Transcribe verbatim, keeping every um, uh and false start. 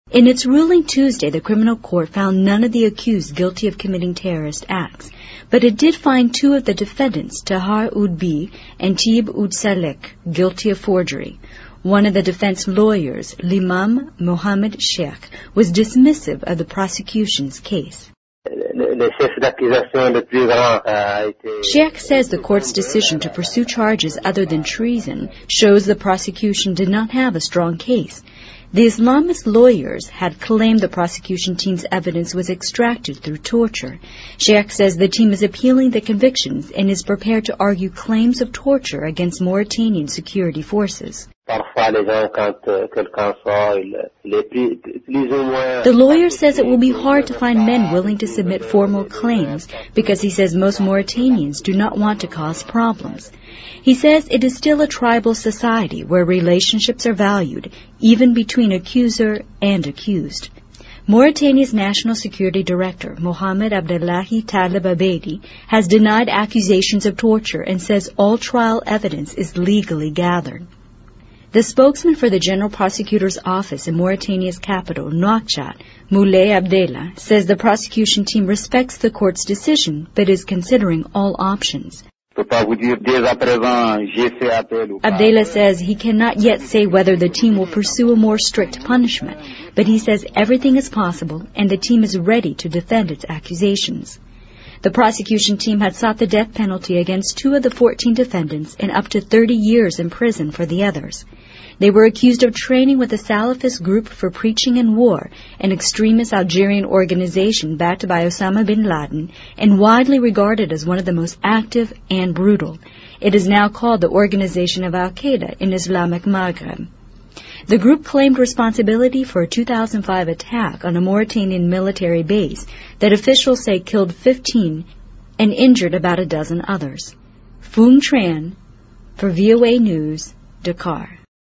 In its ruling Tuesday, the criminal court found none of the accused guilty of committing terrorist acts, but it did find two of the defendants, Tahar Oudbi and Tib Oud Salek, guilty of forgery. One of the defense lawyers, L'Imam Mohammed Sheikh, was dismissive of the prosecution's case. Sheikh says the court's decision to pursue charges other than treason shows the prosecution did not have a strong case. The Islamist lawyers had claimed the prosecution team's evidence was extracted through torture. Sheikh says the team is appealing the convictions and is prepared to argue claims of torture against Mauritanian security forces. The lawyer says it will be hard to find men willing to submit formal claims because he says most Mauritanians do not want to cause problems. He says it is still a tribal society where relationships are valued, even between accuser and accused. Mauritania's National Security Director, Mohamed Abdellahi Talib Abedi, has denied accusations of torture and says all trial evidence is legally gathered. The spokesman for the General Prosecutor's Office in Mauritania's capital, Nouakchott, Moulay Abdallah, says the prosecution team respects the court's decision but is considering all options. Abdallah says he cannot yet say whether the team will pursue a more strict punishment, but he says everything is possible and the team is ready to defend its accusations. The prosecution team had sought the death penalty against two of the fourteen defendants and up to thirty years in prison for the others. They were accused of training with the Salafist Group for Preaching in War, an extremist Algerian organization backed by Osama bin Laden and widely regarded as one of the most active and brutal. It is now called the Organization of Al-Qaeda in Islamic Maghreb. The group claimed responsibility for a two thousand five attack on a Mauritanian military base that officials say killed fifteen and injured about a dozen others. Phuong Tran for V O A News, Dakar.